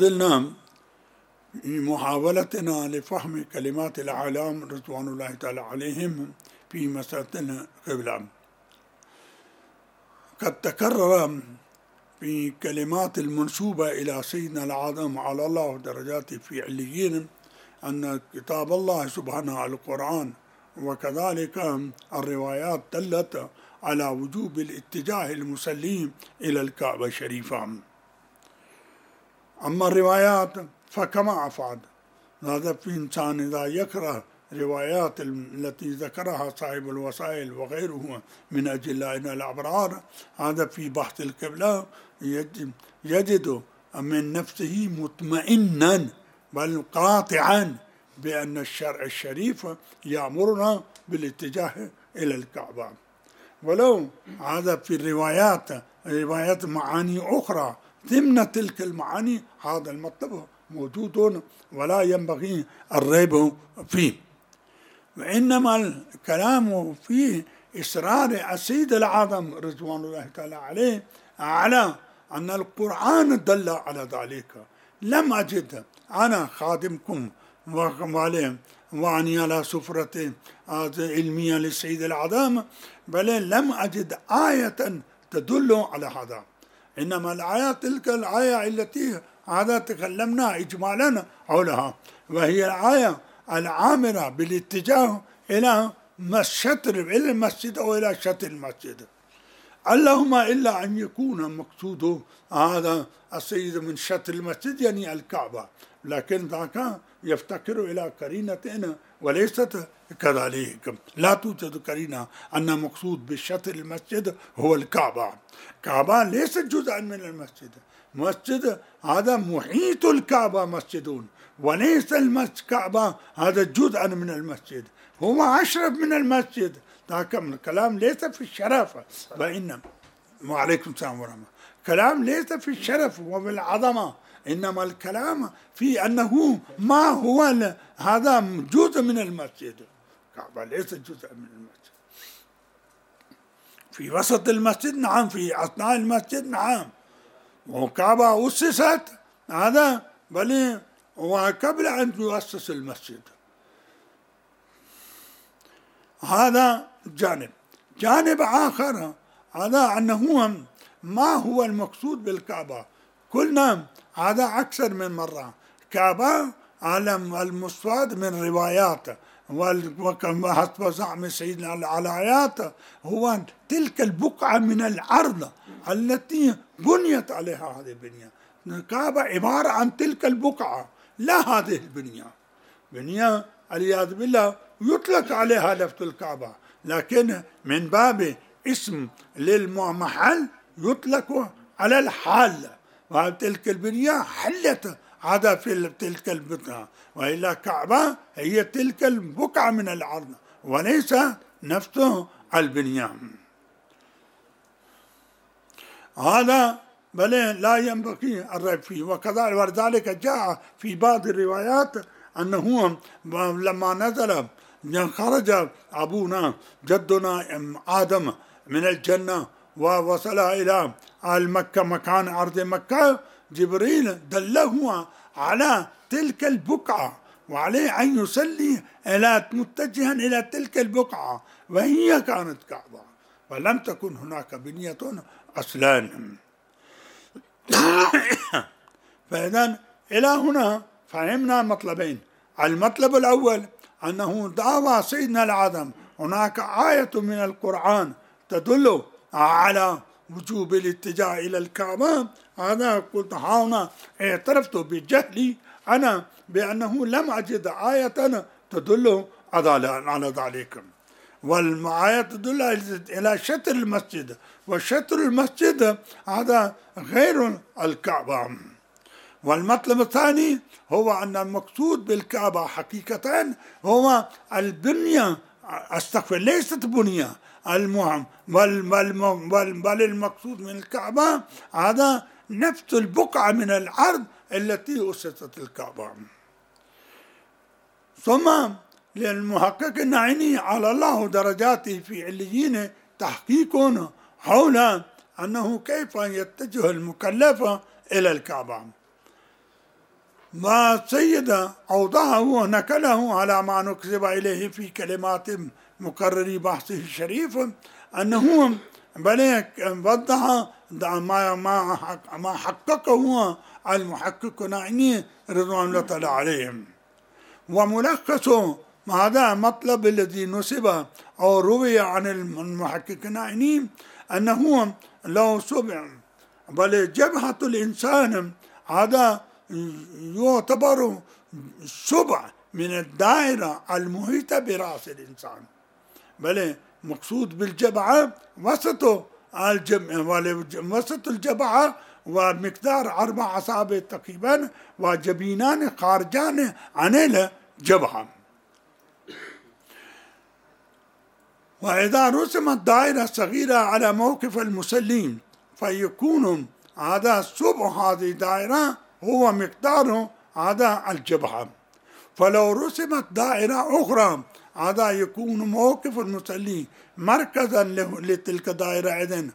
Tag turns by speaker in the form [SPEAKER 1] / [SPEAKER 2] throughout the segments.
[SPEAKER 1] لازلنا في محاولتنا لفهم كلمات الأعلام رضوان الله تعالى عليهم في مسألة القبلة. قد تكرر في كلمات المنسوبة إلى سيدنا العظيم على الله درجاته في عليين أن كتاب الله سبحانه على القرآن وكذلك الروايات دلت على وجوب الاتجاه المسلم إلى الكعبة الشريفة. أما الروايات فكما أفعل، هذا في إنسان إذا يقرأ روايات التي ذكرها صاحب الوسائل وغيره من أجل الأبرار، هذا في بحث القبلة يجد من نفسه مطمئنا بل قاطعا بأن الشرع الشريف يأمرنا بالاتجاه إلى الكعبة. ولو هذا في روايات معاني أخرى ضمن تلك المعاني، هذا المطلب موجود ولا ينبغي الريب فيه. وإنما الكلام فيه إصرار السيد الأعظم رضوان الله تعالى عليه على أن القرآن دل على ذلك. لم أجد أنا خادمكم وأني على سفرة علمية للسيد الأعظم، بل لم أجد آية تدل على هذا. إنما الآيات تلك الآية التي هذا تكلمنا إجمالا حولها، وهي الآية العامرة بالاتجاه إلى شطر المسجد أو إلى شطر المسجد، اللهم إلا أن يكون مقصود هذا السيد من شطر المسجد يعني الكعبة، لكن ذاك يفتكر إلى قرينة وليست كذلك. لا توجد قرينة أن مقصود بالشطر المسجد هو الكعبة. الكعبة ليست جزءا من المسجد، مسجد هذا محيط الكعبة مسجدون، وليس الكعبة هذا جزءا من المسجد، هو أشرف من المسجد. ذاك الكلام ليس في الشرف وإنما وعليكم السلام ورحمة، كلام ليس في الشرف وبالعظمة، إنما الكلام في أنه ما هو هذا جزء من المسجد. الكعبة ليس جزء من المسجد، في وسط المسجد نعم، في أثناء المسجد نعم، والكعبة أسست هذا بل وقبل أن يؤسس المسجد. هذا جانب آخر، هذا أنه ما هو المقصود بالكعبة. قلنا هذا أكثر من مرة، كعبة على المستفاد من روايات وحسب زعم سيدنا الآيات هو تلك البقعة من الأرض التي بنيت عليها هذه البنية. الكعبة عبارة عن تلك البقعة لا هذه البنية. بنية العياذ بالله يطلق عليها لفظ الكعبة، لكن من باب اسم للمحل يطلق على الحال، وتلك البنية حلت هذا في تلك البقعة، وإلا كعبة هي تلك البقعة من الأرض وليس نفسه البنية. هذا بل لا ينبغي الريب فيه. وذلك جاء في بعض الروايات أنه لما نزل خرج أبونا جدنا آدم من الجنة ووصل إلى مكة مكان أرض مكة، جبريل دله على تلك البقعة وعليه أن يصلي متجها إلى تلك البقعة، وهي كانت كعبة ولم تكن هناك بنية أصلا. فإذا إلى هنا فهمنا مطلبين. المطلب الأول أنه دعوى سيدنا الأعظم هناك آية من القرآن تدل على وجوب الاتجاه إلى الكعبة. هذا قلت هنا اعترفت بجهلي أنا بأنه لم أجد آية تدل على ذلك، والآية تدل إلى شطر المسجد، وشطر المسجد هذا غير الكعبة. والمطلب الثاني هو أن المقصود بالكعبة حقيقة هو البنية، أستغفر ليست بنية المهم، بل المقصود من الكعبة هذا نفس البقعة من الأرض التي أسست الكعبة. ثم للمحقق النعيني على الله درجاته في عليين تحقيق حول أنه كيف يتجه المكلف إلى الكعبة. والسيد أوضحه ونكله على ما نكتب إليه في كلمات مقرر بحثه الشريف، أنه بل وضح ما حققه المحقق نعيني رضوان الله تعالى عليهم. وملخص هذا مطلب الذي نسب أو روي عن المحقق نعيني أنه لو سبع بل جبهة الإنسان هذا يعتبر سبع من الدائرة المحيطة برأس الإنسان، بل مقصود بالجبهة وسط الجبهة ومقدار 4 أصابع تقريبا، وجبينان خارجان عن الجبهة. وإذا رسمت دائرة صغيرة على موقف المسلم فيكون هذا سبع هذه الدائرة هو مقدار هذا الجبهة. فلو رسمت دائرة أخرى هذا يكون موقف المسلم مركزا لتلك الدائرة إذن،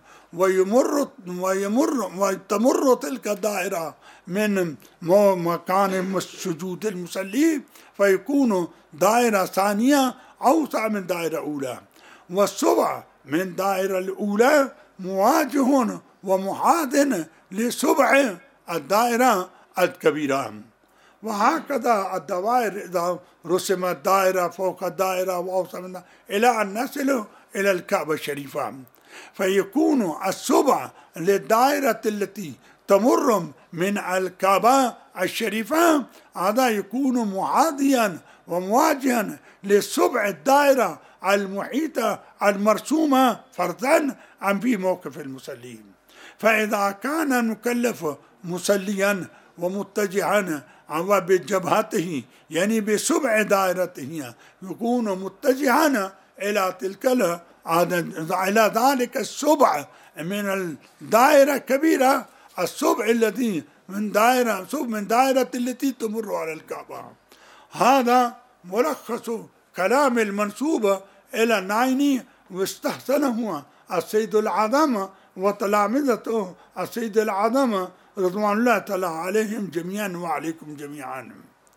[SPEAKER 1] وتمر تلك الدائرة من مكان سجود المسلم فيكون دائرة ثانية أوسع من دائرة أولى. والسبع من دائرة الأولى مواجه ومحاذ لسبع الدائرة الكبيرة. وهكذا الدوائر إذا رسمت دائرة فوق الدائرة وأوسع منها إلى أن نصل إلى الكعبة الشريفة، فيكون السبع للدائرة التي تمر من الكعبة الشريفة هذا يكون محاذيا ومواجها لسبع الدائرة المحيطة المرسومة فرضا عن في موقف المصلين. فإذا كان المكلف مصليا ومتجها بجبهته يعني بسبع دائرته يكون متجها إلى تلك إلى ذلك السبع من الدائرة الكبيرة، السبع الذي من دائرة التي تمر على الكعبة. هذا ملخص كلام المنسوب إلى النعيني، واستحسنه السيد العظم وتلامذته السيد العظم رضوان الله تعالى عليهم جميعا وعليكم جميعا.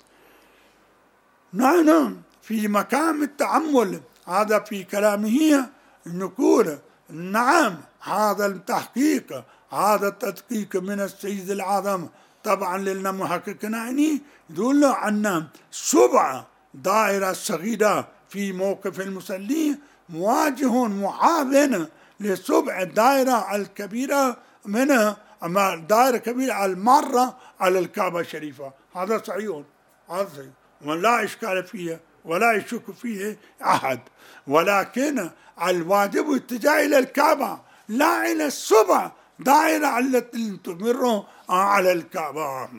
[SPEAKER 1] نحن في مقام التأمل هذا في كلامه نقول نعم هذا التحقيق هذا التدقيق من السيد العظم طبعا لنا محقق نعيني يدل أن سبع دائرة صغيرة في موقف المصلي مواجه محاذ لسبع الدائرة الكبيرة منها، أما الدائرة الكبيرة المارة على الكعبة الشريفة. هذا صحيح، هذا صحيح ولا إشكال فيه ولا يشك فيه أحد، ولكن الواجب اتجاه إلى الكعبة لا إلى السبع دائرة التي تمر على الكعبة.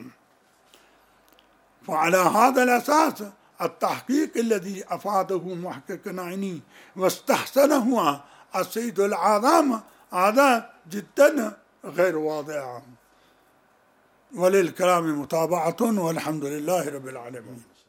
[SPEAKER 1] وعلى هذا الأساس التحقيق الذي أفاده محقق نعيني واستحسنه السيد العظام هذا جدا غير واضح، وللكلام متابعة والحمد لله رب العالمين.